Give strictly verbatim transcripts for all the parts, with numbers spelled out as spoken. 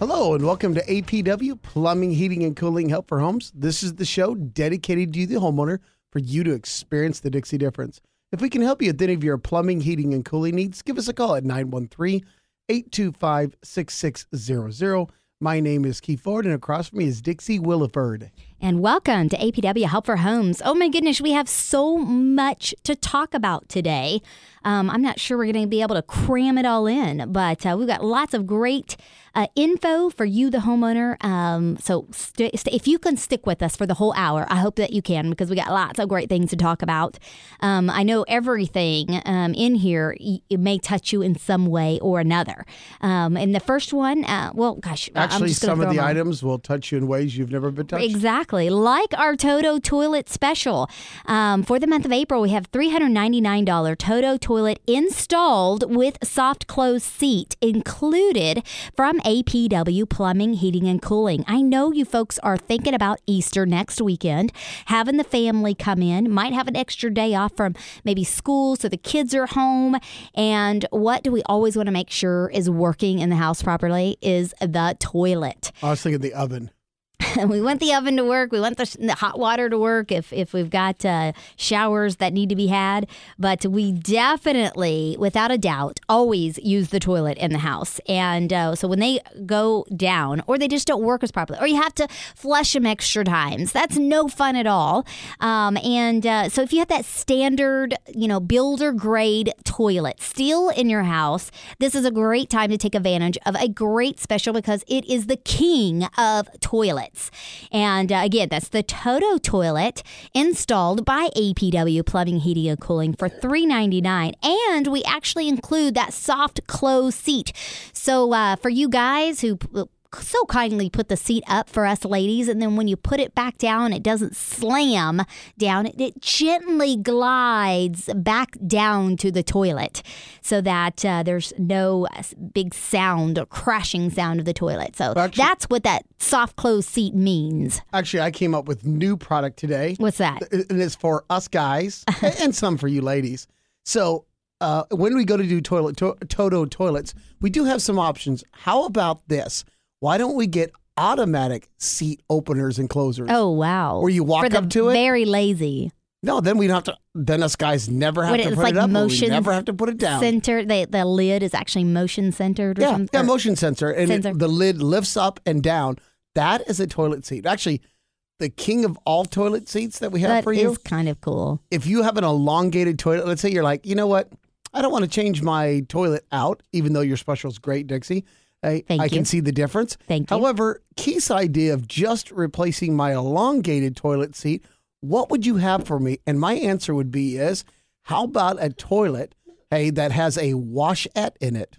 Hello and welcome to A P W, Plumbing, Heating, and Cooling Help for Homes. This is the show dedicated to you, the homeowner, for you to experience the Dixie difference. If we can help you with any of your plumbing, heating, and cooling needs, give us a call at nine one three, eight two five, six six zero zero. My name is Keith Ford, and across from me is Dixie Williford. And welcome to A P W Help for Homes. Oh my goodness, we have so much to talk about today. Um, I'm not sure we're going to be able to cram it all in, but uh, we've got lots of great uh, info for you, the homeowner. Um, so st- st- if you can stick with us for the whole hour, I hope that you can, because we got lots of great things to talk about. Um, I know everything um, in here, y- it may touch you in some way or another. Um, and the first one, uh, well, gosh, Actually, I'm just some of the on. items will touch you in ways you've never been touched. Exactly. Like our Toto Toilet Special. Um, for the month of April, we have three hundred ninety-nine dollars Toto Toilet installed with soft close seat included from A P W Plumbing, Heating, and Cooling. I know you folks are thinking about Easter next weekend, having the family come in, might have an extra day off from maybe school so the kids are home. And what do we always want to make sure is working in the house properly is the toilet. I was thinking the oven. We want the oven to work. We want the, the hot water to work if, if we've got uh, showers that need to be had. But we definitely, without a doubt, always use the toilet in the house. And uh, so when they go down or they just don't work as properly or you have to flush them extra times, that's no fun at all. Um, and uh, so if you have that standard, you know, builder grade toilet still in your house, this is a great time to take advantage of a great special because it is the king of toilets. And uh, again, that's the Toto Toilet installed by A P W Plumbing, Heating, and Cooling for three hundred ninety-nine dollars. And we actually include that soft close seat. So uh, for you guys who so kindly put the seat up for us ladies, and then when you put it back down, it doesn't slam down. It, it gently glides back down to the toilet so that uh, there's no big sound or crashing sound of the toilet. So actually, that's what that soft close seat means. Actually, I came up with new product today. What's that? And it's for us guys and some for you ladies. So uh, when we go to do toilet to- Toto toilets, we do have some options. How about this? Why don't we get automatic seat openers and closers? Oh, wow. Where you walk For the up to it? very lazy. No, then we don't have to, then us guys never have What, to it's put like it up. motion We never have to put it down. Center, the, the lid is actually motion centered or yeah, something? yeah, or- motion sensor. And Sensor. It, the lid lifts up and down. That is a toilet seat. Actually, the king of all toilet seats that we have That for you. is kind of cool. If you have an elongated toilet, let's say you're like, you know what? I don't want to change my toilet out, even though your special is great, Dixie. I, Thank I you. can see the difference. Thank you. However, Keith's idea of just replacing my elongated toilet seat, what would you have for me? And my answer would be is, how about a toilet, hey, that has a washette in it?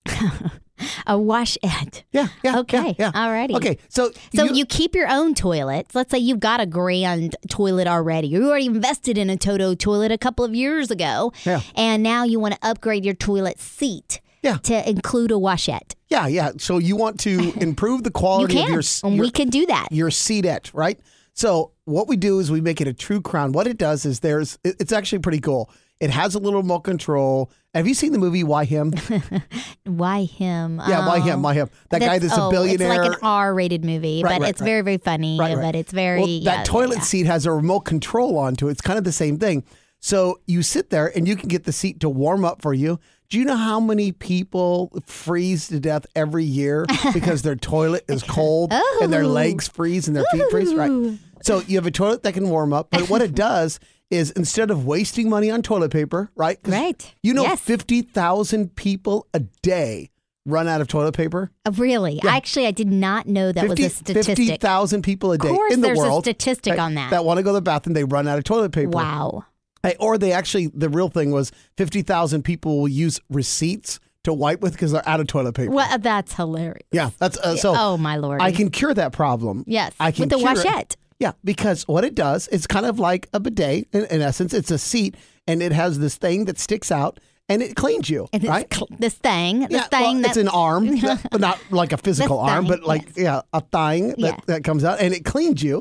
A washette. Yeah, yeah. Okay. Yeah, yeah. Alrighty. Okay, so So you, you keep your own toilets. Let's say you've got a grand toilet already. You already invested in a Toto toilet a couple of years ago. Yeah. And now you want to upgrade your toilet seat Yeah. to include a washette. Yeah, yeah. So you want to improve the You quality can. of your, and your we can do that. your seatette, right? So what we do is we make it a true crown. What it does is there's, it- it's actually pretty cool. It has a little remote control. Have you seen the movie Why Him? Why him? Yeah, Why Him? Oh. Why Him? That guy that's oh, a billionaire. It's like an R-rated movie, Right, but right, it's right. very, very funny. Right, right. But it's very Well, yeah, that toilet yeah. seat has a remote control onto it. It's kind of the same thing. So you sit there and you can get the seat to warm up for you. Do you know how many people freeze to death every year because their toilet is cold Oh. and their legs freeze and their feet freeze? Right. So you have a toilet that can warm up, but what it does is instead of wasting money on toilet paper, right? 'Cause Right. You know, Yes. fifty thousand people a day run out of toilet paper. Uh, Really? Actually, I did not know that was a statistic. fifty thousand people a day Of course in the there's world. a statistic right, on that. That want to go to the bathroom, they run out of toilet paper. Wow. Hey, or they actually, the real thing was fifty thousand people will use receipts to wipe with because they're out of toilet paper. Well, that's hilarious. Yeah, that's uh, so. Oh, my Lord. I can cure that problem. Yes, I can with the cure it. washette. Yeah, because what it does, it's kind of like a bidet in, in essence. It's a seat, and it has this thing that sticks out, and it cleans you, And it's right? cl- this thing, this yeah, thing well, that it's an arm, but not like a physical This arm, thing, but like yes. yeah, a thing that, Yeah. that comes out, and it cleans you.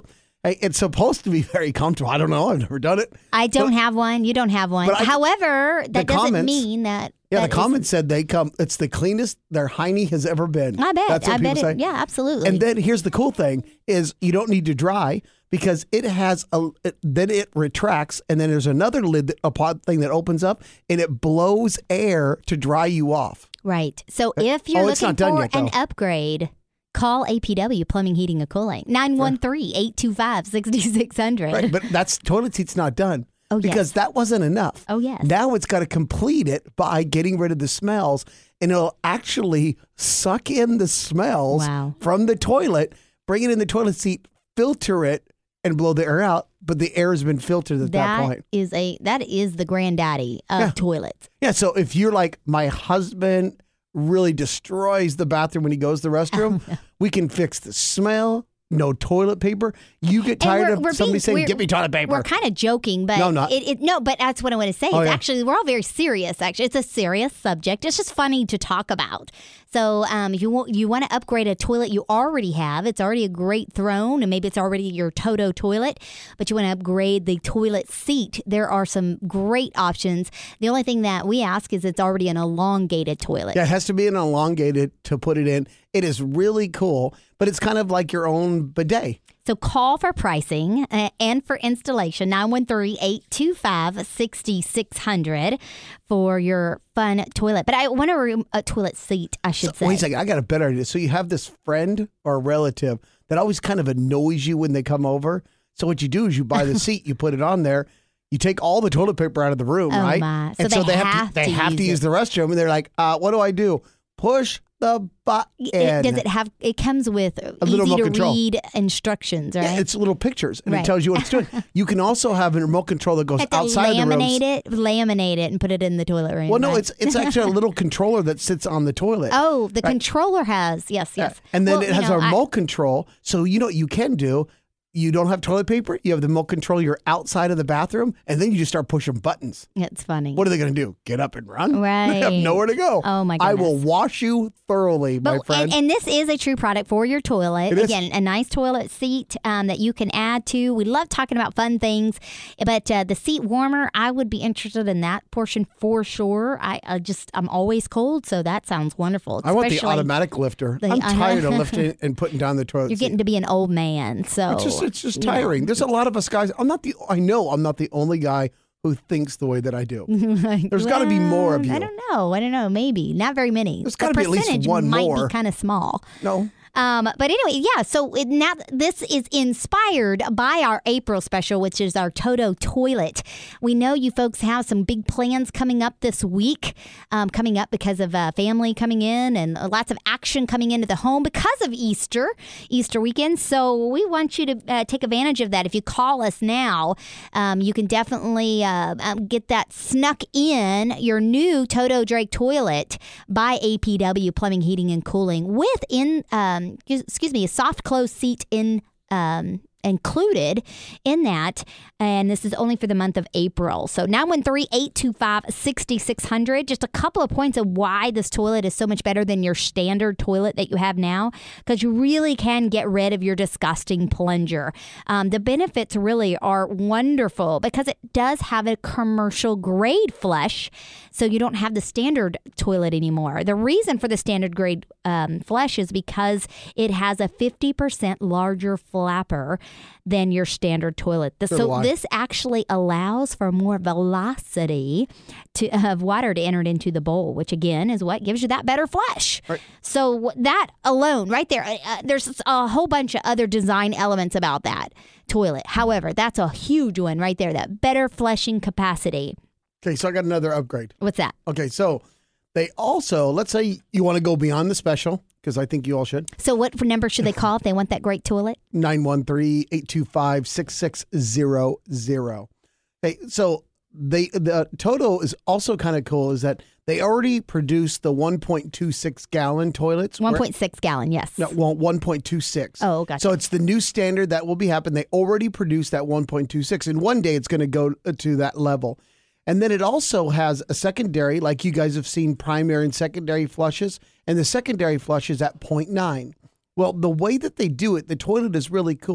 Hey, it's supposed to be very comfortable. I don't know. I've never done it. I don't But- have one. You don't have one. But I- However, that doesn't comments- mean that. Yeah, that the comments said they come. It's the cleanest their hiney has ever been. I bet. That's what I people bet say. it. Yeah, absolutely. And then here's the cool thing: is you don't need to dry because it has a. It, then it retracts, and then there's another lid, that, a pod thing that opens up, and it blows air to dry you off. right. So if you're Oh, it's looking not done for yet, an though. upgrade, call A P W Plumbing, Heating, and Cooling. nine one three, eight two five, six six zero zero. Right, but that's toilet seat's not done. Oh, yes. Because that wasn't enough. Oh, yes. Now it's got to complete it by getting rid of the smells, and it'll actually suck in the smells Wow. from the toilet, bring it in the toilet seat, filter it, and blow the air out. But the air has been filtered at that, That point. is a that is the granddaddy of Yeah. toilets. Yeah, so if you're like, my husband really destroys the bathroom when he goes to the restroom, Oh, we can fix the smell. No toilet paper. You get tired we're- of we're somebody being- saying, we're- "Get me toilet paper." We're kind of joking, but No, not. It, it, no, but that's what I want to say. Oh, it's yeah. actually we're all very serious. Actually, it's a serious subject. It's just funny to talk about. So, um, if you want you want to upgrade a toilet you already have, it's already a great throne, and maybe it's already your Toto toilet, but you want to upgrade the toilet seat. There are some great options. The only thing that we ask is it's already an elongated toilet. Yeah, it has to be an elongated to put it in. It is really cool, but it's kind of like your own bidet. So call for pricing uh, and for installation, nine one three, eight two five, six six zero zero for your fun toilet. But I want a, room, a toilet seat, I should say. Wait a second, I got a better idea. So you have this friend or relative that always kind of annoys you when they come over. So what you do is you buy the seat, you put it on there, you take all the toilet paper out of the room, Oh, right? my. So and so they they have have to they to have to use use it. the restroom, and they're like, uh, "What do I do? Push the button." It, does it have, it comes with little easy remote to control. read instructions, right? Yeah, it's little pictures, and Right. it tells you what it's doing. You can also have a remote control that goes have to outside of the room. laminate it, laminate it, and put it in the toilet room. Well, no, right? it's it's actually a little controller that sits on the toilet. Oh, the Right. controller has, yes, yes. And then Well, it you has know, a I- remote control. So you know what you can do? You don't have toilet paper. You have the remote control. You're outside of the bathroom, and then you just start pushing buttons. It's funny. What are they going to do? Get up and run? They have Right. nowhere to go. Oh, my I will goodness. wash you thoroughly, my But, friend. and, and this is a true product for your toilet. It is. Again, a nice toilet seat um, that you can add to. We love talking about fun things, but uh, the seat warmer, I would be interested in that portion for sure. I, I just, I'm always cold, so that sounds wonderful. I want the Especially- automatic lifter. the- I'm I know. tired of lifting and putting down the toilet You're getting seat. to be an old man, so It's just, it's just you know. tiring. There's a lot of us guys. I'm not the. I know I'm not the only guy who thinks the way that I do. There's got to be more of Well, you. I don't know. I don't know. Maybe not very many. There's The gotta be at least percentage one might more. be kind of small. No. Um, but anyway, yeah. So it, now this is inspired by our April special, which is our Toto toilet. We know you folks have some big plans coming up this week, um, coming up because of uh, family coming in and lots of action coming into the home because of Easter, Easter weekend. So we want you to uh, take advantage of that. If you call us now, um, you can definitely uh, um, get that snuck in your new Toto Drake toilet by A P W Plumbing, Heating, and Cooling with in um, excuse me a soft close seat in um, included in that, and this is only for the month of April. So nine one three, eight two five, six six zero zero. Just a couple of points of why this toilet is so much better than your standard toilet that you have now, because you really can get rid of your disgusting plunger. Um, the benefits really are wonderful because it does have a commercial grade flush, so you don't have the standard toilet anymore. The reason for the standard grade um, flush is because it has a fifty percent larger flapper than your standard toilet. The, So so do I. this actually allows for more velocity to of water to enter it into the bowl, which again is what gives you that better flush. Right. So that alone, right there, uh, uh, there's a whole bunch of other design elements about that toilet. However, that's a huge one right there. That better flushing capacity. Okay, so I got another upgrade. What's that? Okay, so they also, let's say you want to go beyond the special, because I think you all should. So what number should they call if they want that great toilet? nine one three, eight two five, six six zero zero. Okay, so they the Toto is also kind of cool is that they already produced the one point two six gallon toilets. one where- point six gallon, yes. No, well, one point two six. Oh, gotcha. So it's the new standard that will be happening. They already produced that one point two six, and one day it's going to go to that level. And then it also has a secondary, like you guys have seen primary and secondary flushes, and the secondary flush is at zero point nine. Well, the way that they do it, the toilet is really cool,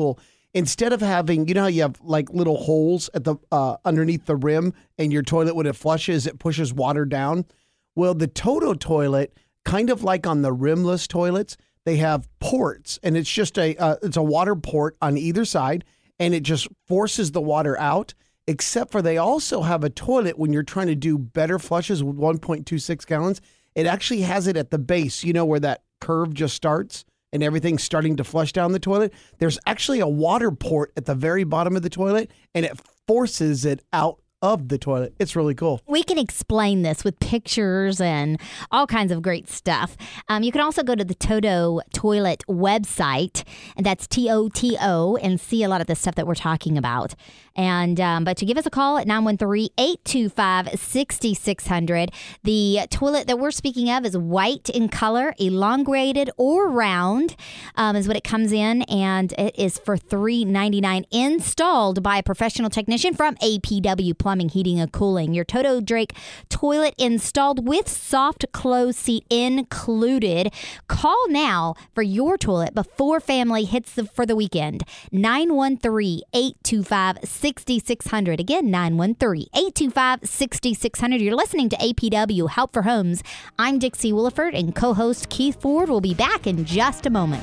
instead of having, you know how you have like little holes at the uh, underneath the rim and your toilet, when it flushes, it pushes water down. Well, the Toto toilet, kind of like on the rimless toilets, they have ports, and it's just a uh, it's a water port on either side, and it just forces the water out. Except for they also have a toilet when you're trying to do better flushes with one point two six gallons. It actually has it at the base, you know, where that curve just starts and everything's starting to flush down the toilet. There's actually a water port at the very bottom of the toilet, and it forces it out of the toilet. It's really cool. We can explain this with pictures and all kinds of great stuff. Um, you can also go to the Toto Toilet website, and that's T O T O, and see a lot of the stuff that we're talking about. And um, but to give us a call at nine one three, eight two five, six six zero zero. The toilet that we're speaking of is white in color, elongated or round um, is what it comes in, and it is for three ninety-nine, installed by a professional technician from A P W Plumbing, Heating, and Cooling. Your Toto Drake toilet installed with soft close seat included. Call now for your toilet before family hits the, for the weekend. nine one three, eight two five, six six zero zero. Again, nine one three, eight two five, six six zero zero. You're listening to A P W Help for Homes. I'm Dixie Williford, and co-host Keith Ford will be back in just a moment.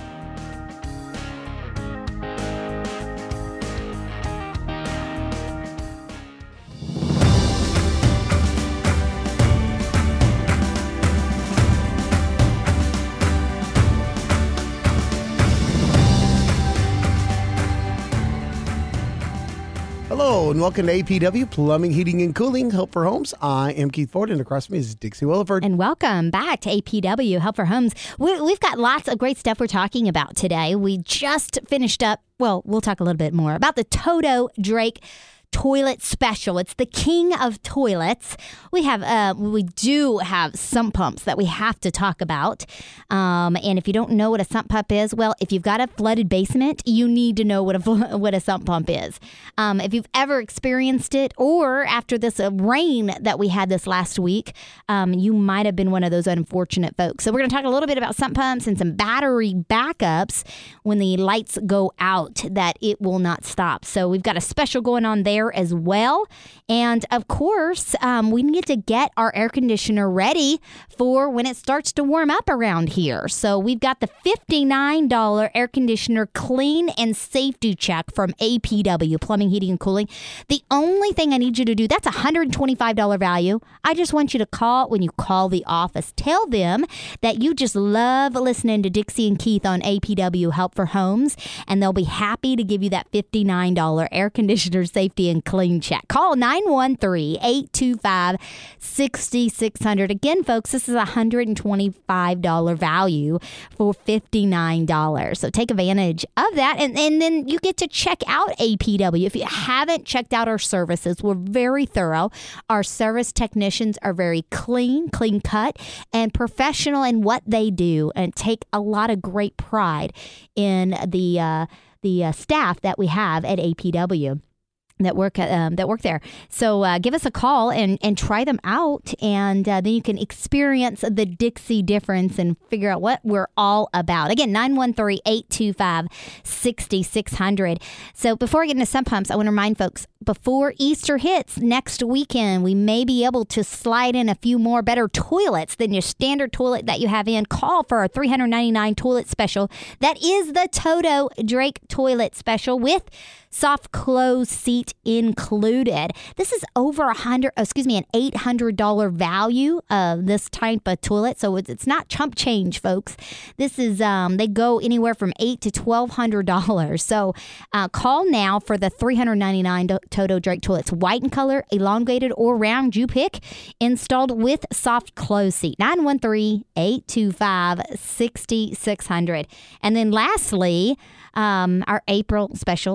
Hello, and welcome to A P W Plumbing, Heating, and Cooling, Help for Homes. I am Keith Ford, and across from me is Dixie Williford. And welcome back to A P W Help for Homes. We, we've got lots of great stuff we're talking about today. We just finished up, well, we'll talk a little bit more about the Toto Drake Toilet Special. It's the king of toilets. We have, uh, we do have sump pumps that we have to talk about. Um, and if you don't know what a sump pump is, well, if you've got a flooded basement, you need to know what a what a sump pump is. Um, if you've ever experienced it, or after this uh, rain that we had this last week, um, you might have been one of those unfortunate folks. So we're going to talk a little bit about sump pumps and some battery backups when the lights go out, that it will not stop. So we've got a special going on there as well. And of course, um, we need to get our air conditioner ready for when it starts to warm up around here. So we've got the fifty-nine dollars air conditioner clean and safety check from A P W Plumbing, Heating, and Cooling. The only thing I need you to do, that's a one hundred twenty-five dollars value. I just want you to call when you call the office. Tell them that you just love listening to Dixie and Keith on A P W Help for Homes, and they'll be happy to give you that fifty-nine dollars air conditioner safety and clean check. Call nine one three, eight two five, six six zero zero. Again, folks, this is a one hundred twenty-five dollars value for fifty-nine dollars. So take advantage of that, and, and then you get to check out A P W. If you haven't checked out our services, we're very thorough. Our service technicians are very clean, clean cut, and professional in what they do, and take a lot of great pride in the uh, the uh, staff that we have at A P W. that work um, that work there. So uh, give us a call and, and try them out, and uh, then you can experience the Dixie difference and figure out what we're all about. Again, nine one three, eight two five, six six zero zero. So before I get into sump pumps, I want to remind folks, before Easter hits next weekend, we may be able to slide in a few more better toilets than your standard toilet that you have in. Call for our three ninety-nine toilet special. That is the Toto Drake Toilet Special with soft close seat included. This is over a hundred, excuse me, an eight hundred dollars value of this type of toilet. So it's, it's not chump change, folks. This is, um, they go anywhere from eight to twelve hundred dollars. So uh, call now for the three ninety-nine Toto Drake toilets, white in color, elongated or round, you pick, installed with soft close seat. nine one three, eight two five, six six zero zero. And then lastly, um, our April special, April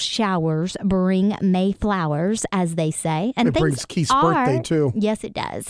showers bring May flowers, as they say. And it brings Keith's birthday, too. Yes, it does.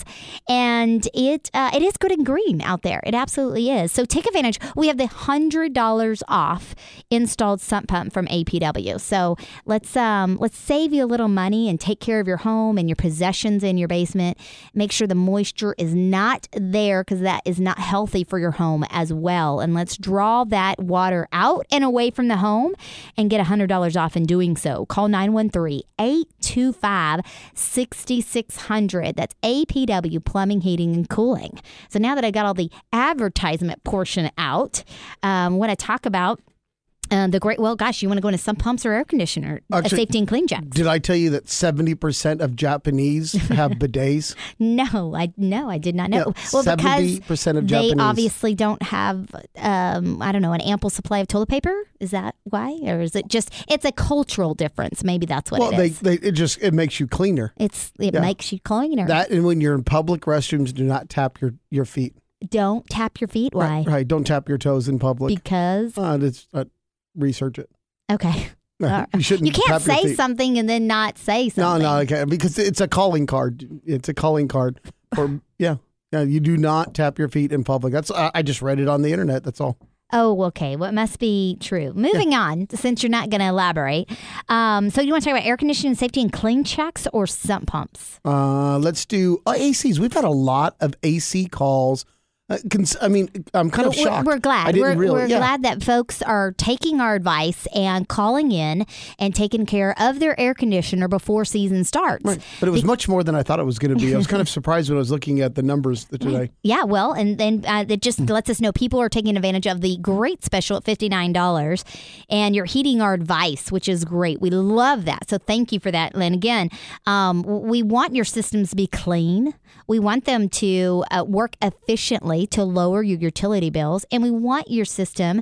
And it uh, it is good and green out there. It absolutely is. So take advantage. We have the one hundred dollars off installed sump pump from A P W. So let's um let's save you a little money and take care of your home and your possessions in your basement. Make sure the moisture is not there, because that is not healthy for your home as well. And let's draw that water out and away from the home and get one hundred dollars off in doing so. Call nine one three, eight two five, six six zero zero. That's A P W Plumbing, Heating, and Cooling. So now that I got all the advertisement portion out, um, I want to talk about Uh, the great, well, gosh, you want to go into sump pumps or air conditioner, Actually, a safety and clean checks. Did I tell you that seventy percent of Japanese have bidets? No, I no, I did not know. Yeah, well, seventy percent because of Japanese. they obviously don't have, um, I don't know, an ample supply of toilet paper. Is that why? Or is it just, it's a cultural difference. Maybe that's what well, it they, is. they, it just, it makes you cleaner. It's It Yeah. makes you cleaner. That, and when you're in public restrooms, do not tap your, your feet. Don't tap your feet. Why? Right, right. Don't tap your toes in public. Because? Uh, it's, uh, research it. Okay. No, you shouldn't. You can't tap your say feet. something and then not say No, something. no, okay, because it's a calling card. It's a calling card. For yeah, yeah. You do not tap your feet in public. That's I I just read it on the internet. That's all. Oh, okay. Well, it must be true. Moving yeah. on, since you're not going to elaborate. Um, so you want to talk about air conditioning safety and clean checks or sump pumps? Uh, let's do uh, A Cs. We've had a lot of A C calls. Uh, cons- I mean, I'm kind of we're, shocked. We're glad. I didn't we're really, we're yeah. glad that folks are taking our advice and calling in and taking care of their air conditioner before season starts. Right. But it was Be- much more than I thought it was going to be. I was kind of surprised when I was looking at the numbers today. Yeah, well, and then uh, it just lets us know people are taking advantage of the great special at fifty-nine dollars, and you're heeding our advice, which is great. We love that. So thank you for that. And again, um, we want your systems to be clean. We want them to uh, work efficiently to lower your utility bills, and we want your system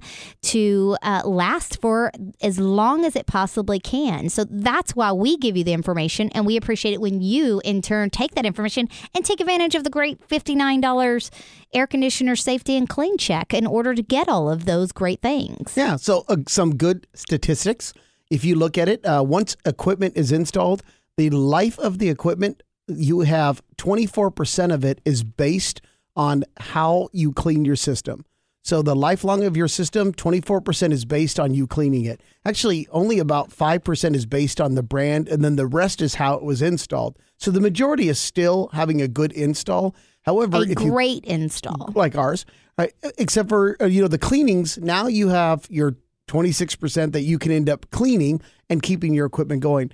to uh, last for as long as it possibly can. So that's why we give you the information, and we appreciate it when you, in turn, take that information and take advantage of the great fifty-nine dollars air conditioner safety and clean check in order to get all of those great things. Yeah, so uh, some good statistics. If you look at it, uh, once equipment is installed, the life of the equipment, you have twenty-four percent of it is based on how you clean your system. So the lifelong of your system, twenty-four percent is based on you cleaning it. Actually, only about five percent is based on the brand, and then the rest is how it was installed. So the majority is still having a good install. However, a if great you, install. Like ours, right? Except for, you know, the cleanings, now you have your twenty-six percent that you can end up cleaning and keeping your equipment going.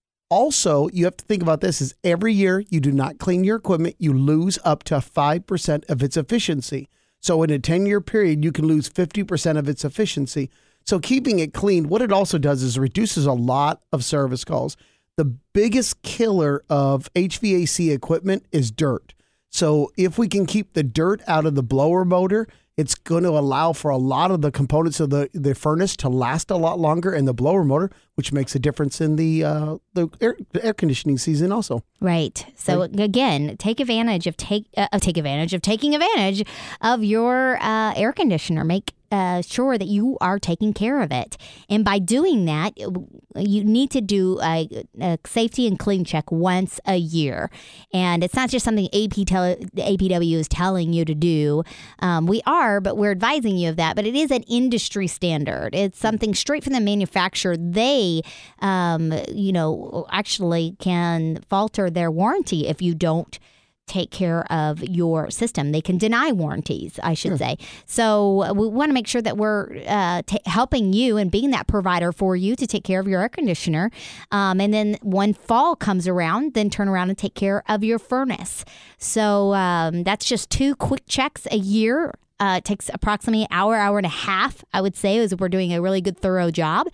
Also, you have to think about this is every year you do not clean your equipment, you lose up to five percent of its efficiency. So in a ten-year period, you can lose fifty percent of its efficiency. So keeping it clean, what it also does is reduces a lot of service calls. The biggest killer of H V A C equipment is dirt. So if we can keep the dirt out of the blower motor, it's going to allow for a lot of the components of the, the furnace to last a lot longer, and the blower motor, which makes a difference in the uh, the, air, the air conditioning season also. Right. So right. again, take advantage of take uh, take advantage of taking advantage of your uh, air conditioner. Make uh, sure that you are taking care of it, and by doing that, you need to do a, a safety and clean check once a year. And it's not just something A P tele, A P W is telling you to do. Um, we are, but we're advising you of that. But it is an industry standard. It's something straight from the manufacturer. They, um, you know, actually can falter their warranty if you don't take care of your system. They can deny warranties, I should Sure. say. So we want to make sure that we're uh, t- helping you and being that provider for you to take care of your air conditioner. Um, and then when fall comes around, then turn around and take care of your furnace. So um, that's just two quick checks a year. Uh, it takes approximately an hour, hour and a half, I would say, as we're doing a really good, thorough job.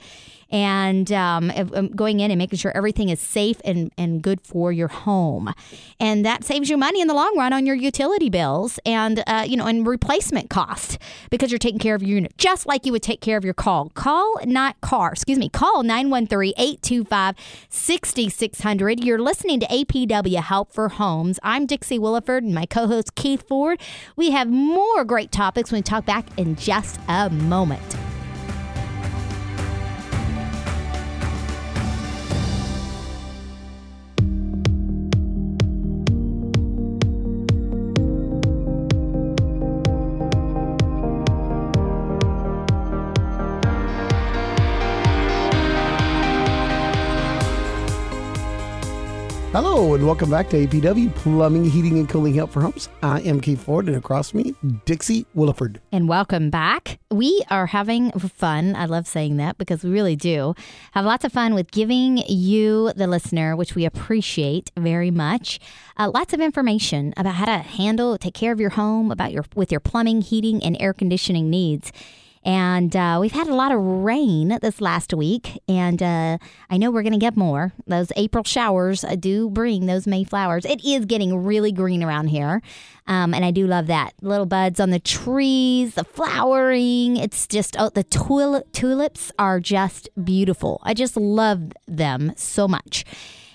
And um, going in and making sure everything is safe and, and good for your home. And that saves you money in the long run on your utility bills and, uh, you know, and replacement cost because you're taking care of your unit, just like you would take care of your call. Call, not car, excuse me, call nine one three, eight two five, six six zero zero. You're listening to A P W Help for Homes. I'm Dixie Williford and my co-host Keith Ford. We have more great topics when we talk back in just a moment. Hello and welcome back to A P W Plumbing, Heating, and Cooling Help for Homes. I am Keith Ford, and across from me, Dixie Williford. And welcome back. We are having fun. I love saying that because we really do have lots of fun with giving you, the listener, which we appreciate very much, uh, lots of information about how to handle, take care of your home, about your with your plumbing, heating, and air conditioning needs. And uh, we've had a lot of rain this last week, and uh, I know we're going to get more. Those April showers do bring those May flowers. It is getting really green around here, um, and I do love that. Little buds on the trees, the flowering. It's just, oh, the tul- tulips are just beautiful. I just love them so much.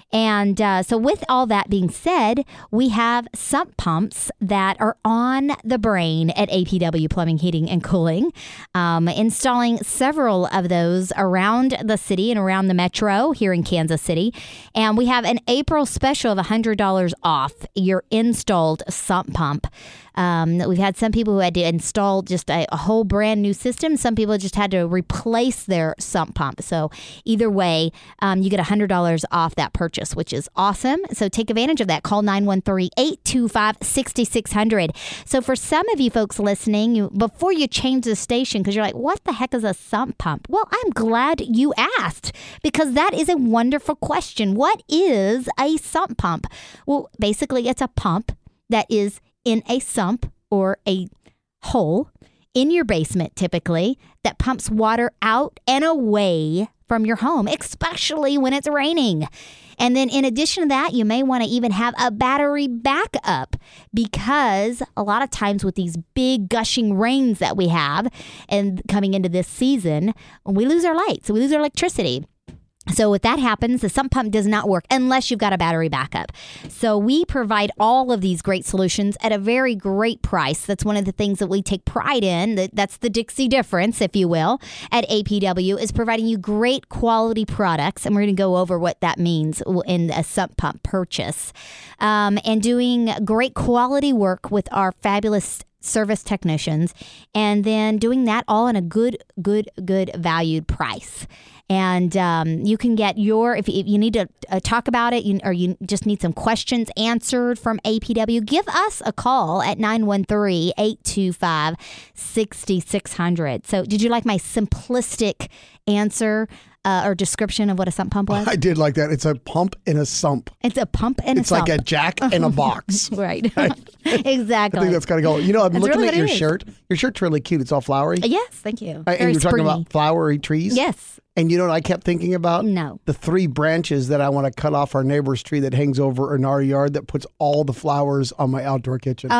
And uh, so with all that being said, we have sump pumps that are on the brain at A P W Plumbing, Heating, and Cooling, um, installing several of those around the city and around the metro here in Kansas City. And we have an April special of one hundred dollars off your installed sump pump. Um, we've had some people who had to install just a, a whole brand new system. Some people just had to replace their sump pump. So either way, um, you get one hundred dollars off that purchase, which is awesome. So take advantage of that. Call nine one three, eight two five, six six zero zero. So for some of you folks listening, you, before you change the station, because you're like, what the heck is a sump pump? Well, I'm glad you asked, because that is a wonderful question. What is a sump pump? Well, basically, it's a pump that is in a sump or a hole in your basement, typically, that pumps water out and away from your home, especially when it's raining. And then in addition to that, you may want to even have a battery backup, because a lot of times with these big gushing rains that we have and coming into this season, we lose our lights, we lose our electricity. So if that happens, the sump pump does not work unless you've got a battery backup. So we provide all of these great solutions at a very great price. That's one of the things that we take pride in. That's the Dixie difference, if you will, at A P W, is providing you great quality products. And we're going to go over what that means in a sump pump purchase. Um, and doing great quality work with our fabulous service technicians, and then doing that all in a good, good, good valued price. And um, you can get your, if you, if you need to uh, talk about it, you, or you just need some questions answered from A P W, give us a call at nine one three, eight two five, six six zero zero. So did you like my simplistic answer uh, or description of what a sump pump was? I did like that. It's a pump and a sump. It's a pump and it's a sump. It's like a jack and a box. Right. Exactly. I think that's kind of cool. You know, I'm That's looking really at your what it is. shirt. Your shirt's really cute. It's all flowery. Yes, thank you. Uh, and Very you're talking springy. about flowery trees? Yes. And you know what I kept thinking about? No. The three branches that I want to cut off our neighbor's tree that hangs over in our yard that puts all the flowers on my outdoor kitchen.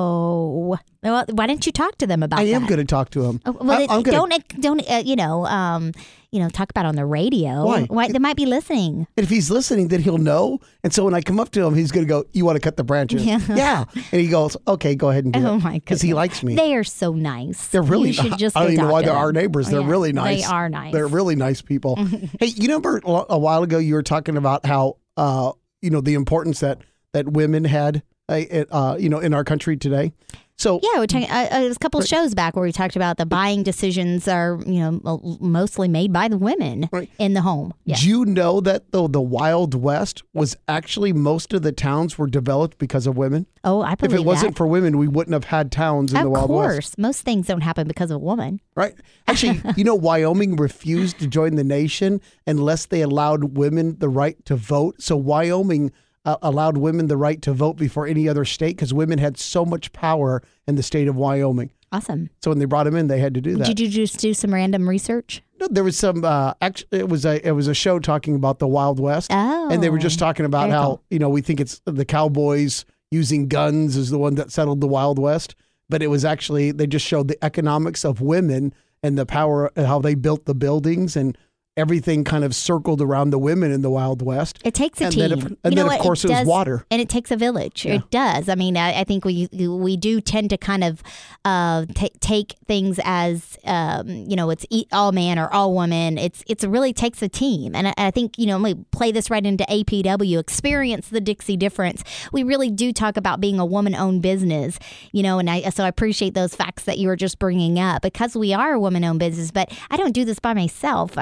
Oh. Well, why didn't you talk to them about I that? am going to talk to him. Oh, well, I, it, I'm gonna, don't don't uh, you know um, you know talk about it on the radio. Why? Why they might be listening. And if he's listening, then he'll know. And so when I come up to him, he's going to go, "You want to cut the branches?" Yeah. Yeah. And he goes, "Okay, go ahead and do it." Oh my Because he likes me. They are so nice. They're really. You should just I don't go even know talk why to they're them. our neighbors. They're Yeah, really nice. They are nice. They're really nice people. Hey, you remember a while ago you were talking about how uh, you know the importance that that women had, uh, uh, you know, in our country today. So yeah, we're talking. Uh, it was a couple of shows back where we talked about the buying decisions are, you know, mostly made by the women Right. in the home. Yeah. Do you know that though the Wild West was actually most of the towns were developed because of women? Oh, I believe If it wasn't that. for women, we wouldn't have had towns in Of the Wild course, West. most things don't happen because of a woman. Right. Actually, you know, Wyoming refused to join the nation unless they allowed women the right to vote. So Wyoming uh, allowed women the right to vote before any other state because women had so much power in the state of Wyoming. Awesome. So when they brought them in, they had to do that. Did you just do some random research? No, there was some. Uh, actually, it was a it was a show talking about the Wild West, Oh, and they were just talking about very how cool. you know we think it's the cowboys using guns is the one that settled the Wild West, but it was actually they just showed the economics of women and the power how they built the buildings and everything kind of circled around the women in the Wild West. It takes a and team. Then, if, and You know then of what? course it, does, was water. and it takes a village. Yeah. It does. I mean, I, I think we we do tend to kind of uh, t- take things as um, you know, it's e- all man or all woman. It's it's really takes a team, and I, I think you know, we play this right into A P W. Experience the Dixie difference. We really do talk about being a woman-owned business, you know, and I so I appreciate those facts that you were just bringing up because we are a woman-owned business. But I don't do this by myself. I mean,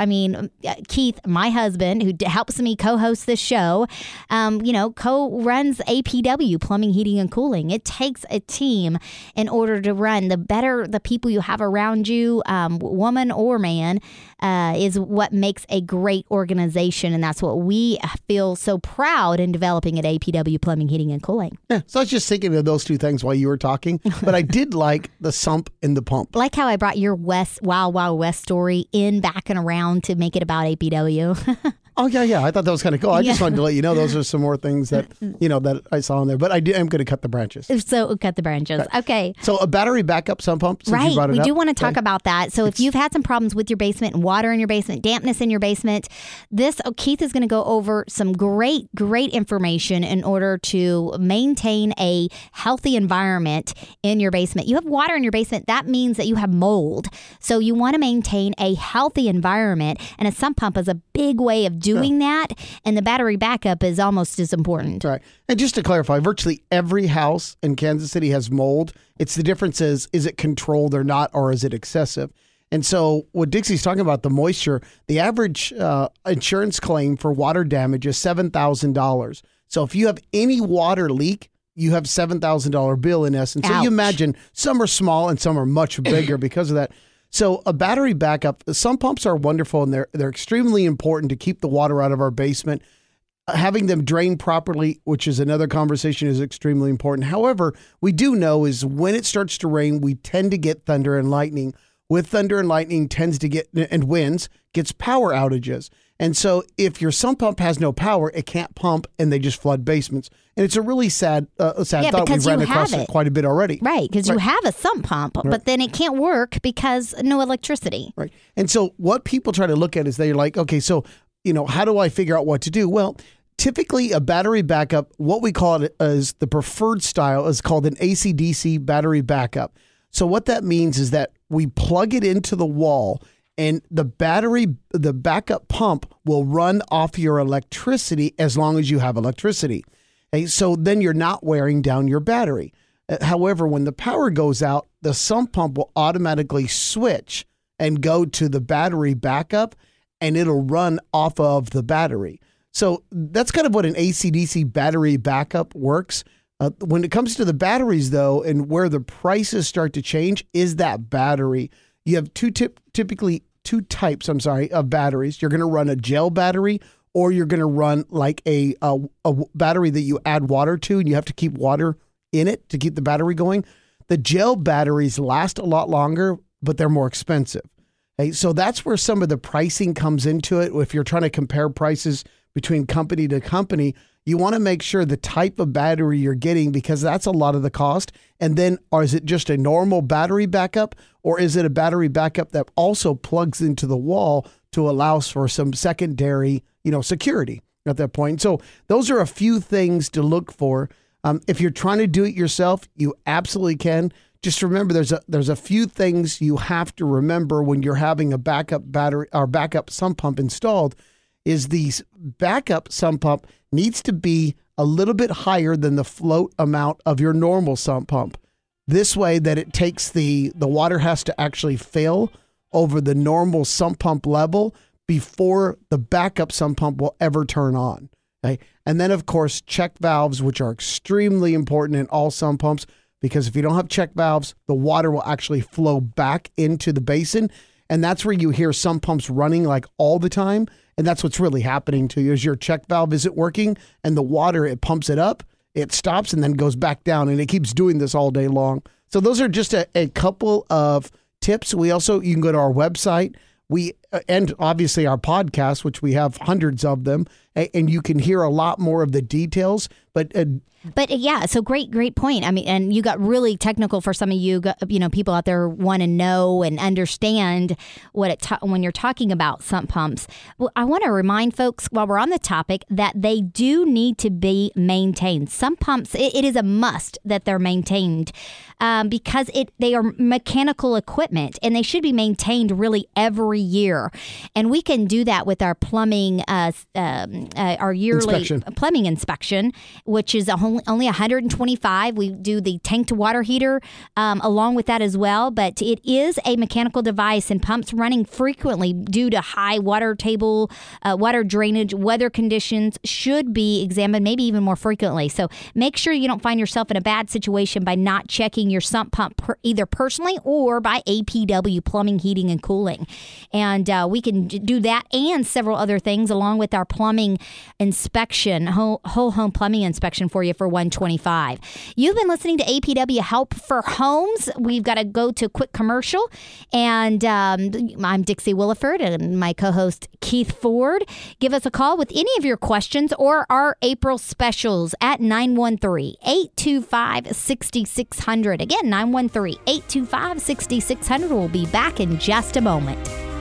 um, Keith, my husband, who d- helps me co-host this show, um, you know, co-runs A P W, Plumbing, Heating, and Cooling. It takes a team in order to run. The better the people you have around you, um, woman or man, uh, is what makes a great organization. And that's what we feel so proud in developing at A P W, Plumbing, Heating, and Cooling. Yeah, so I was just thinking of those two things while you were talking, but I did like the sump and the pump. Like how I brought your West Wild Wild West story in, back and around to make it about A P W. Oh, yeah, yeah. I thought that was kind of cool. I Yeah. just wanted to let you know those are some more things that, you know, that I saw in there. But I do, am going to cut the branches. So cut the branches. Okay. So a battery backup sump pump, since you Right. brought it We up. do want to talk Okay. about that. So if you've had some problems with your basement, water in your basement, dampness in your basement, this oh, Keith is going to go over some great, great information in order to maintain a healthy environment in your basement. You have water in your basement. That means that you have mold. So you want to maintain a healthy environment. And a sump pump is a big way of doing that. And the battery backup is almost as important. Right. And just to clarify, virtually every house in Kansas City has mold. It's the difference is, is it controlled or not, or is it excessive? And so what Dixie's talking about, the moisture, the average uh, insurance claim for water damage is seven thousand dollars. So if you have any water leak, you have seven thousand dollars bill in essence. So Ouch. you imagine some are small and some are much bigger because of that. So a battery backup, some pumps are wonderful and they're they're extremely important to keep the water out of our basement. Having them drain properly, which is another conversation, is extremely important. However, we do know is when it starts to rain, we tend to get thunder and lightning. With thunder and lightning tends to get, and winds, gets power outages. And so if your sump pump has no power, it can't pump and they just flood basements. And it's a really sad, uh, sad Yeah, thought. We've because ran you across have it it. quite a bit already. Right, because you Right. have a sump pump, Right. but then it can't work because no electricity. Right. And so what people try to look at is they're like, okay, so, you know, how do I figure out what to do? Well, typically a battery backup, what we call it as the preferred style is called an A C D C battery backup. So what that means is that we plug it into the wall and the battery, the backup pump will run off your electricity as long as you have electricity. Okay, so then you're not wearing down your battery. Uh, However, when the power goes out, the sump pump will automatically switch and go to the battery backup and it'll run off of the battery. So that's kind of what an A C D C battery backup works. Uh, when it comes to the batteries, though, and where the prices start to change is that battery. You have two tip, typically two types, I'm sorry, of batteries. You're going to run a gel battery or you're going to run like a, a, a battery that you add water to and you have to keep water in it to keep the battery going. The gel batteries last a lot longer, but they're more expensive. Okay, so that's where some of the pricing comes into it. If you're trying to compare prices between company to company, you want to make sure the type of battery you're getting because that's a lot of the cost. And then, or is it just a normal battery backup or is it a battery backup that also plugs into the wall to allow for some secondary, you know, security at that point? So those are a few things to look for. Um, if you're trying to do it yourself, you absolutely can. Just remember, there's a there's a few things you have to remember when you're having a backup battery or backup sump pump installed. Is the backup sump pump needs to be a little bit higher than the float amount of your normal sump pump. This way that it takes the, the water has to actually fill over the normal sump pump level before the backup sump pump will ever turn on. Okay? And then, of course, check valves, which are extremely important in all sump pumps, because if you don't have check valves, the water will actually flow back into the basin. And that's where you hear some pumps running like all the time. And that's what's really happening to you is your check valve isn't working and the water, it pumps it up, it stops and then goes back down and it keeps doing this all day long. So those are just a, a couple of tips. We also, you can go to our website. We, and obviously our podcast, which we have hundreds of them, and you can hear a lot more of the details, but uh, But uh, yeah, so great, great point. I mean, and you got really technical for some of you, go- you know, people out there want to know and understand what it ta- when you're talking about sump pumps. Well, I want to remind folks while we're on the topic that they do need to be maintained. Sump pumps, it, it is a must that they're maintained um, because it they are mechanical equipment and they should be maintained really every year. And we can do that with our plumbing uh, um, um, uh, our yearly Inspection. plumbing inspection, which is a only, only one hundred twenty-five dollars. We do the tank to water heater um, along with that as well. But it is a mechanical device, and pumps running frequently due to high water table, uh, water drainage, weather conditions should be examined, maybe even more frequently. So make sure you don't find yourself in a bad situation by not checking your sump pump per, either personally or by A P W Plumbing, Heating, and Cooling. And uh, we can do that and several other things along with our plumbing inspection, whole, whole home plumbing inspection for you for one hundred twenty-five dollars. You've been listening to A P W Help for Homes. We've got to go to a quick commercial. And um, I'm Dixie Williford and my co-host Keith Ford. Give us a call with any of your questions or our April specials at nine one three, eight two five, six six zero zero. Again, nine one three, eight two five, six six zero zero. We'll be back in just a moment.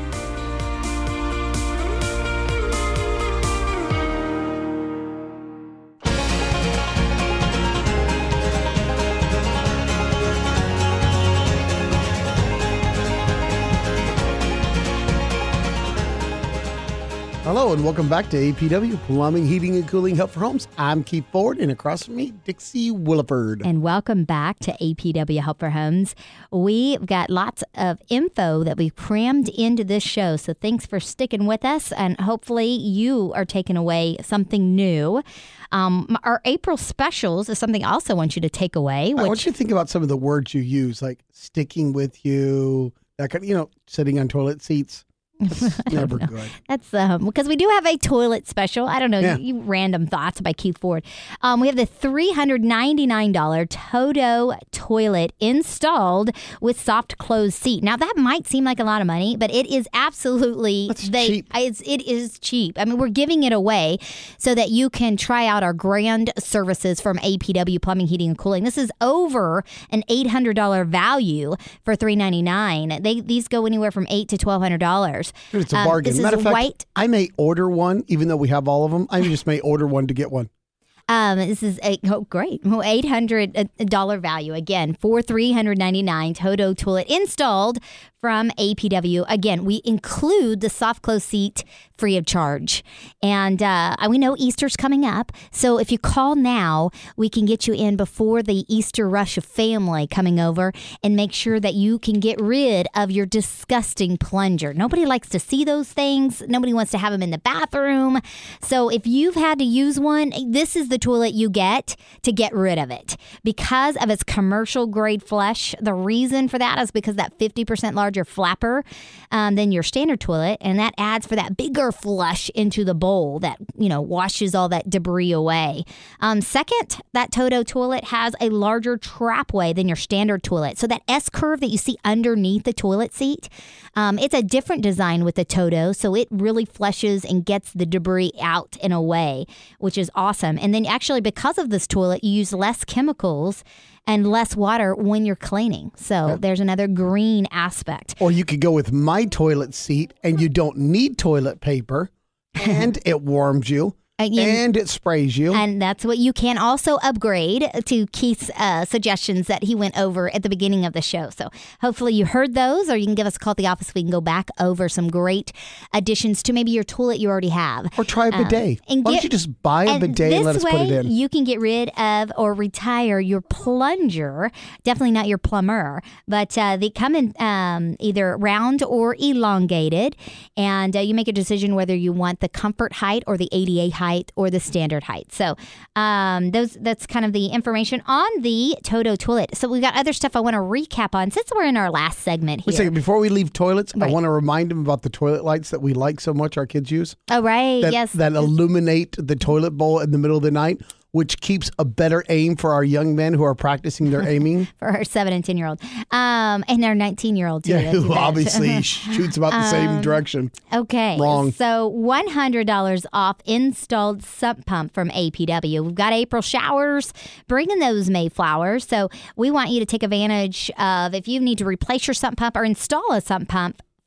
Hello and welcome back to A P W Plumbing, Heating, and Cooling Help for Homes. I'm Keith Ford, and across from me, Dixie Williford. And welcome back to A P W Help for Homes. We've got lots of info that we've crammed into this show, so thanks for sticking with us, and hopefully you are taking away something new. Um, our April specials is something I also want you to take away. Which, I want you to think about some of the words you use, like sticking with you, that kind of, you know, sitting on toilet seats. That's never no. good. That's um because we do have a toilet special. I don't know, Yeah. you, you random thoughts by Keith Ford. Um, we have the three hundred ninety-nine dollars Toto toilet installed with soft close seat. Now that might seem like a lot of money, but it is absolutely That's they, cheap. It's, it is cheap. I mean, we're giving it away so that you can try out our grand services from A P W Plumbing, Heating, and Cooling. This is over an eight hundred dollars value for three hundred ninety-nine dollars. They these go anywhere from eight to twelve hundred dollars. Dude, it's a Um, bargain. this Matter is of fact, white. I may order one, even though we have all of them. I just may order one to get one. Um, this is a oh, great eight hundred dollars value again for three hundred ninety-nine dollars Toto toilet installed from A P W. Again, we include the soft close seat free of charge. And uh, we know Easter's coming up. So if you call now, we can get you in before the Easter rush of family coming over and make sure that you can get rid of your disgusting plunger. Nobody likes to see those things. Nobody wants to have them in the bathroom. So if you've had to use one, this is the toilet you get to get rid of it. Because of its commercial grade flush, the reason for that is because that fifty percent larger flapper um, than your standard toilet, and that adds for that bigger flush into the bowl that, you know, washes all that debris away. Um, second, that Toto toilet has a larger trapway than your standard toilet. So that S-curve that you see underneath the toilet seat, um, it's a different design with the Toto, so it really flushes and gets the debris out and away, which is awesome. And then actually, because of this toilet, you use less chemicals and less water when you're cleaning. So Yeah. there's another green aspect. Or you could go with my toilet seat, and you don't need toilet paper, and it warms you, Uh, you- and it sprays you. And that's what you can also upgrade to Keith's uh, suggestions that he went over at the beginning of the show. So hopefully you heard those, or you can give us a call at the office. We can go back over some great additions to maybe your toilet you already have. Or try a bidet. Um, and Why get- don't you just buy a And bidet and let us this put it way, in? you can get rid of or retire your plunger. Definitely not your plumber, but uh, they come in um, either round or elongated, and uh, you make a decision whether you want the comfort height or the A D A height or the standard height. So um, those that's kind of the information on the Toto toilet. So we've got other stuff I want to recap on since we're in our last segment here. Wait a second. Before we leave toilets, Right. I want to remind them about the toilet lights that we like so much our kids use. Oh, right. That, yes. that illuminate the toilet bowl in the middle of the night, which keeps a better aim for our young men who are practicing their aiming. For our seven and ten year old, um, and our nineteen year old too. Yeah, That's who bad. obviously shoots about the same direction. Okay. Wrong. So one hundred dollars off installed sump pump from A P W. We've got April showers, bringing those Mayflowers. So we want you to take advantage of, if you need to replace your sump pump or install a sump pump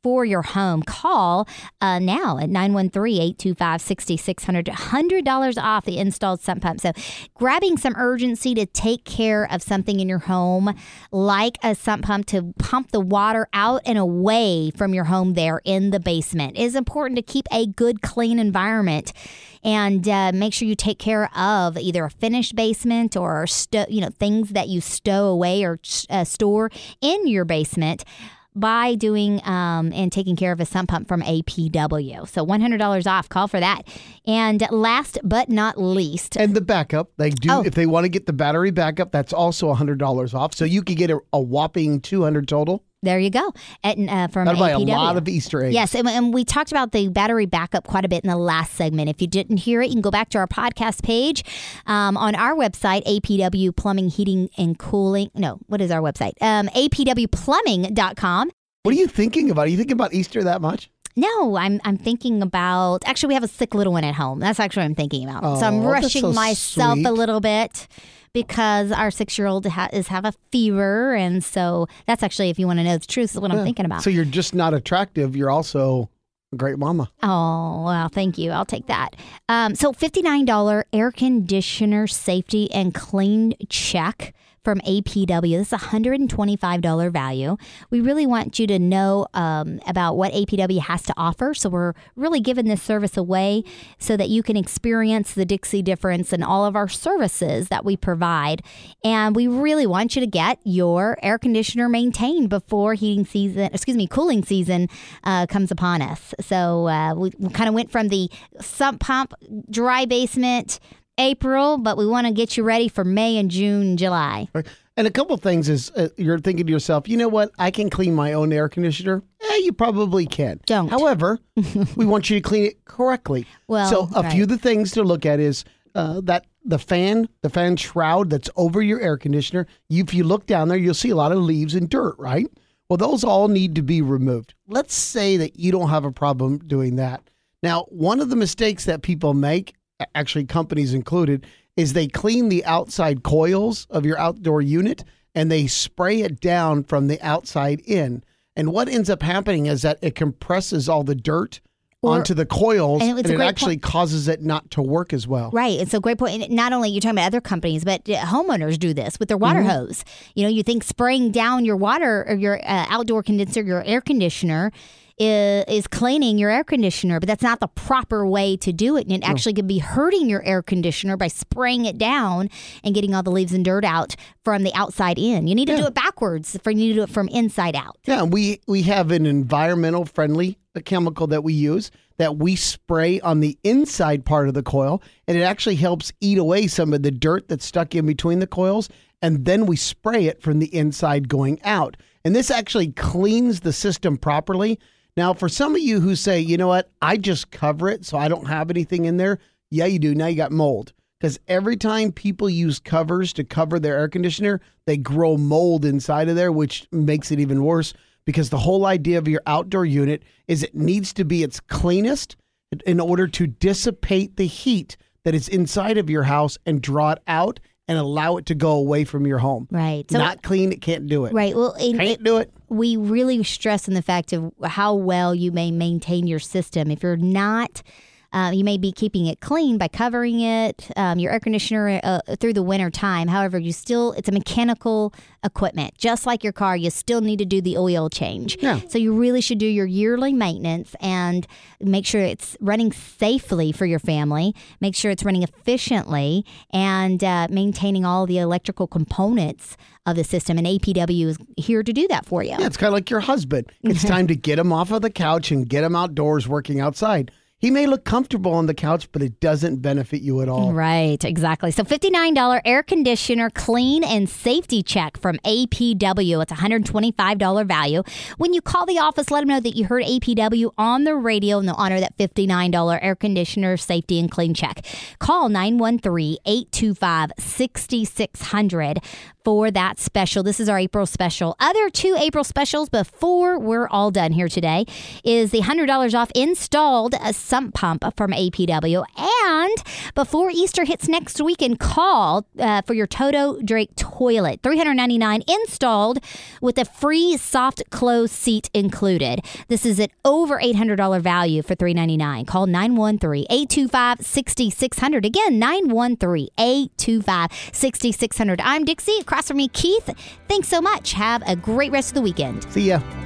for your home. Call uh, now at nine one three, eight two five, six six zero zero. one hundred dollars off the installed sump pump. So grabbing some urgency to take care of something in your home, like a sump pump to pump the water out and away from your home there in the basement. It is important to keep a good, clean environment. And uh, make sure you take care of either a finished basement or sto- you know things that you stow away or uh, store in your basement by doing um, and taking care of a sump pump from A P W. So one hundred dollars off. Call for that. And last but not least. And the backup. They do Oh. If they want to get the battery backup, that's also one hundred dollars off. So you could get a, a whopping two hundred dollars total. There you go. At, uh, from That'll buy A P W. a lot of Easter eggs. Yes, and, and we talked about the battery backup quite a bit in the last segment. If you didn't hear it, you can go back to our podcast page um, on our website, A P W Plumbing, Heating, and Cooling. No, what is our website? Um, A P W plumbing dot com. What are you thinking about? Are you thinking about Easter that much? No, I'm I'm thinking about, actually, we have a sick little one at home. That's actually what I'm thinking about. Oh, so I'm that's rushing so myself sweet. a little bit because our six-year-old ha- is have a fever. And so that's actually, if you want to know the truth, is what I'm Yeah. thinking about. So you're just not attractive. You're also a great mama. Oh, well, thank you. I'll take that. Um, so fifty-nine dollars air conditioner safety and clean check from A P W. This is a one hundred twenty-five dollars value. We really want you to know um, about what A P W has to offer. So we're really giving this service away so that you can experience the Dixie difference in all of our services that we provide. And we really want you to get your air conditioner maintained before heating season, excuse me, cooling season uh, comes upon us. So uh, we, we kind of went from the sump pump, dry basement, April, but we want to get you ready for May and June, July. And a couple things is uh, you're thinking to yourself, you know what? I can clean my own air conditioner. Eh, you probably can. Don't. However, we want you to clean it correctly. Well, so a right. few of the things to look at is uh, that the fan, the fan shroud that's over your air conditioner. You, if you look down there, you'll see a lot of leaves and dirt, right? Well, those all need to be removed. Let's say that you don't have a problem doing that. Now, one of the mistakes that people make, actually companies included, is they clean the outside coils of your outdoor unit and they spray it down from the outside in. And what ends up happening is that it compresses all the dirt Or- onto the coils and and, it's a it great actually point. causes it not to work as well. Right. And so great point. And not only you're talking about other companies, but uh, homeowners do this with their water Mm-hmm. hose. You know, you think spraying down your water or your uh, outdoor condenser, your air conditioner, is, is cleaning your air conditioner, but that's not the proper way to do it. And it actually could be hurting your air conditioner by spraying it down and getting all the leaves and dirt out from the outside in. You need to Yeah. do it backwards for you to do it from inside out. Yeah, we, we have an environmental friendly chemical that we use that we spray on the inside part of the coil, and it actually helps eat away some of the dirt that's stuck in between the coils, and then we spray it from the inside going out. And this actually cleans the system properly. Now, for some of you who say, you know what, I just cover it so I don't have anything in there. Yeah, you do. Now you got mold. Because every time people use covers to cover their air conditioner, they grow mold inside of there, which makes it even worse. Because the whole idea of your outdoor unit is it needs to be its cleanest in order to dissipate the heat that is inside of your house and draw it out and allow it to go away from your home. Right. So, Not clean, it can't do it. right. Well, it, Can't do it. we really stress on the fact of how well you may maintain your system. If you're not, uh, you may be keeping it clean by covering it, um, your air conditioner uh, through the winter time. However, you still, it's a mechanical equipment. Just like your car, you still need to do the oil change. Yeah. So you really should do your yearly maintenance and make sure it's running safely for your family. Make sure it's running efficiently and uh, maintaining all the electrical components of the system. And A P W is here to do that for you. Yeah, it's kind of like your husband. It's time to get him off of the couch and get him outdoors working outside. He may look comfortable on the couch, but it doesn't benefit you at all. Right, exactly. So fifty-nine dollars air conditioner clean and safety check from A P W. It's one hundred twenty-five dollars value. When you call the office, let them know that you heard A P W on the radio and they'll honor that fifty-nine dollars air conditioner safety and clean check. Call nine one three, eight two five, six six zero zero for that special. This is our April special. Other two April specials before we're all done here today is the one hundred dollars off installed sump pump from A P W. And before Easter hits next weekend, call uh, for your Toto Drake toilet. three hundred ninety-nine dollars installed with a free soft close seat included. This is an over eight hundred dollars value for three hundred ninety-nine dollars. Call nine one three, eight two five, six six zero zero. Again, nine one three, eight two five, six six zero zero. I'm Dixie. Across from me, Keith. Thanks so much. Have a great rest of the weekend. See ya.